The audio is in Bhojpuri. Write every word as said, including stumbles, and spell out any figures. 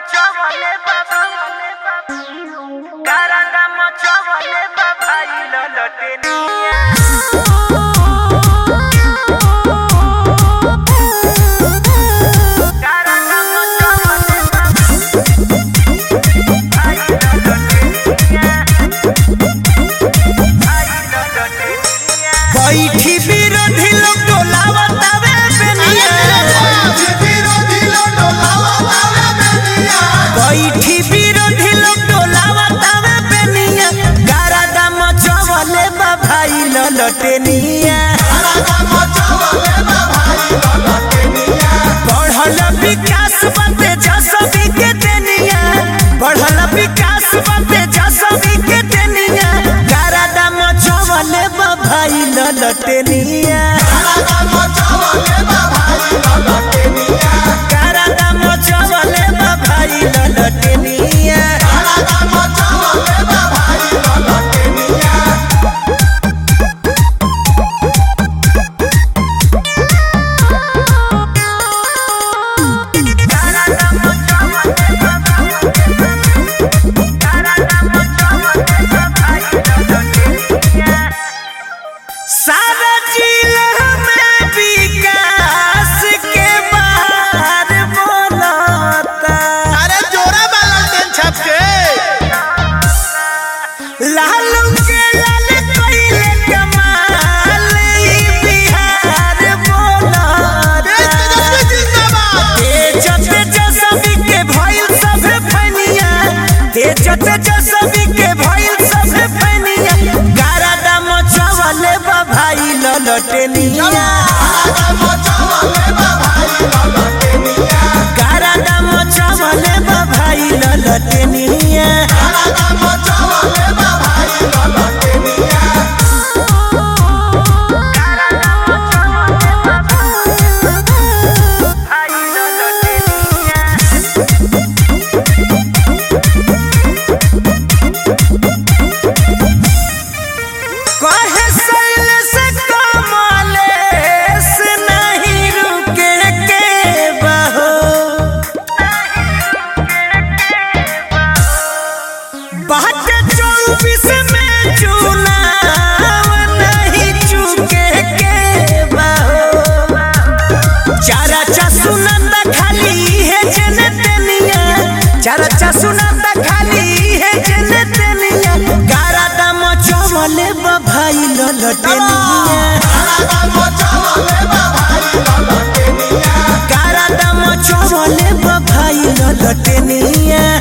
मचवले बाबा कारंगा मचवले बाबा इलो लटेनिया बैठी विरोधी लोग डोलावतावे बेनिया बैठी विरोधी लोग डोलावतावे बेनिया गारादा मचवले बा भाई ललटेनिया बढ़ल विकास बाते जसवी के देनिया बढ़ल विकास बाते जसवी के देनिया गारादा मचवले बा भाई ललटेनिया गारादा मचवले बा भाई ललटेनिया सारा जिला में विकास के बाहर बोलता अरे जोरा वाला टेन छाप के लालू के लाल कोइले कमाल ई बिहार बोलता तेज तेजस्वी के भइल सब फनिया तेज तेजस्वी के भइल सब फनिया गारादा मचवले बा भाई ललटेनिया गारादा मचवले बा भाई ललटेनिया कहे सैल से कमलेश नहीं रुके के बहो बात चौबीस में चुनाव नहीं चुके के बहो चारा चसुनंदा खाली है जनतनिया चारा चसुनंदा खाली है जनतनिया गारादा मचवले बा भाई ललटेनिया गारादा मचवले बा भाई ललटेनिया।